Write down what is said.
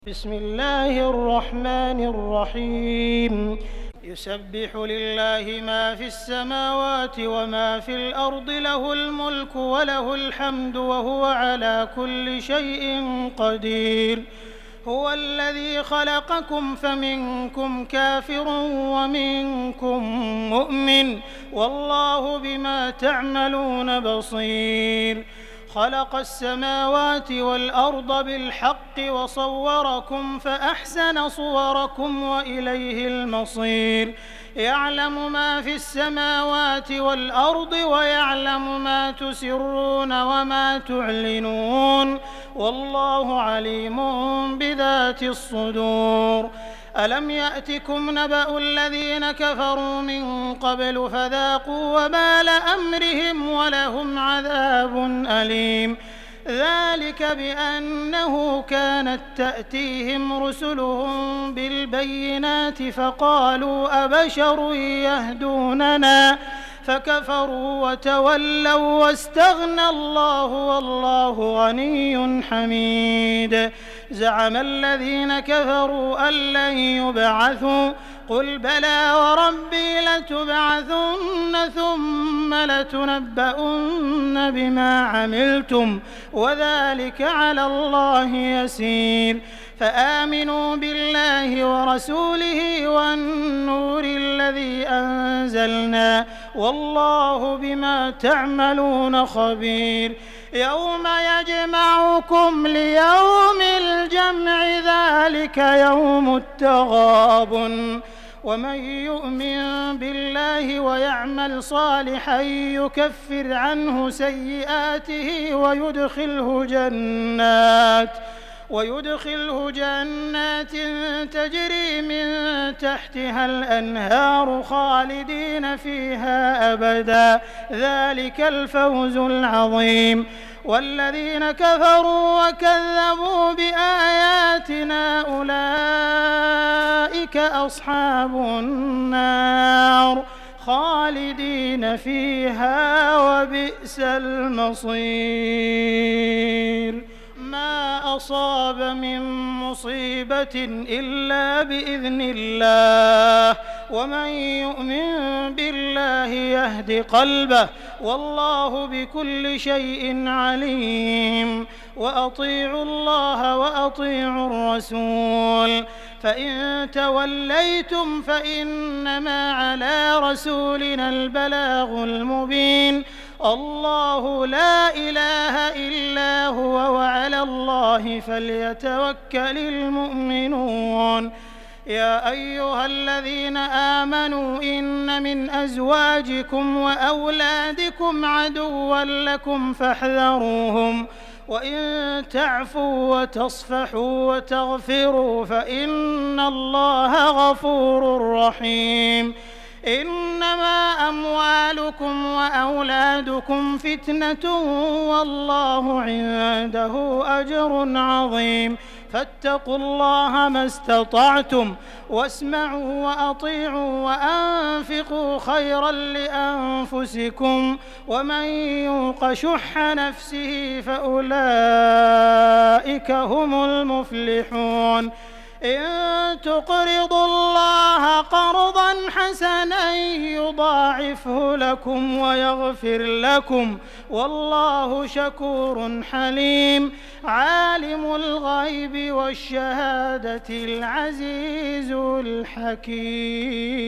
بسم الله الرحمن الرحيم يسبح لله ما في السماوات وما في الأرض له الملك وله الحمد وهو على كل شيء قدير هو الذي خلقكم فمنكم كافر ومنكم مؤمن والله بما تعملون بصير خلق السماوات والأرض بالحق وصوركم فأحسن صوركم وإليه المصير يعلم ما في السماوات والأرض ويعلم ما تسرون وما تعلنون والله عليم بذات الصدور ألم يأتكم نبأ الذين كفروا من قبل فذاقوا وبال أمرهم ولهم عذاب أليم ذلك بأنه كانت تأتيهم رسلهم بالبينات فقالوا أبشر يهدوننا فكفروا وتولوا واستغنى الله والله غني حميد زعم الذين كفروا أن لن يبعثوا قل بلى وربي لتبعثن ثم لتنبؤن بما عملتم وذلك على الله يسير فآمنوا بالله ورسوله والنور الذي أنزلنا والله بما تعملون خبير يوم يجمعكم ليوم الجمع ذلك يوم التغابن ومن يؤمن بالله ويعمل صالحا يكفر عنه سيئاته ويدخله جنات تجري من تحتها الأنهار خالدين فيها أبدا ذلك الفوز العظيم والذين كفروا وكذبوا بآياتنا أولئك أصحاب النار خالدين فيها وبئس المصير ما أصاب من مصيبة إلا بإذن الله ومن يؤمن بالله يهد قلبه والله بكل شيء عليم وأطيعوا الله وأطيعوا الرسول فإن توليتم فإنما على رسولنا البلاغ المبين الله لا إله إلا هو وعلى الله فليتوكل المؤمنون يا أيها الذين آمنوا إن من أزواجكم وأولادكم عدوا لكم فاحذروهم وإن تعفوا وتصفحوا وتغفروا فإن الله غفور رحيم إنما أموالكم وأولادكم فتنة والله عنده أجر عظيم فاتقوا الله ما استطعتم واسمعوا وأطيعوا وأنفقوا خيرا لأنفسكم ومن يوق شح نفسه فأولئك هم المفلحون إن تقرضوا الله قرضا حسنا يضاعفه لكم ويغفر لكم والله شكور حليم عالم الغيب والشهادة العزيز الحكيم